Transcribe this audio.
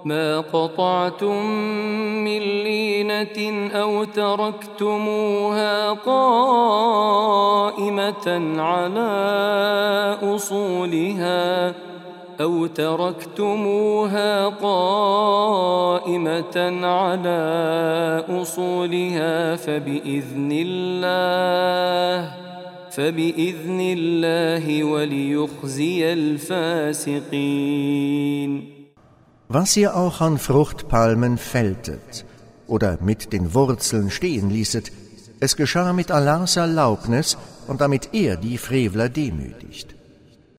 ما قطعتم من لينة أو تركتموها قائمة على أصولها فبإذن الله وليخزي الفاسقين. Was ihr auch an Fruchtpalmen fälltet oder mit den Wurzeln stehen ließet, es geschah mit Allahs Erlaubnis und damit er die Frevler demütigt.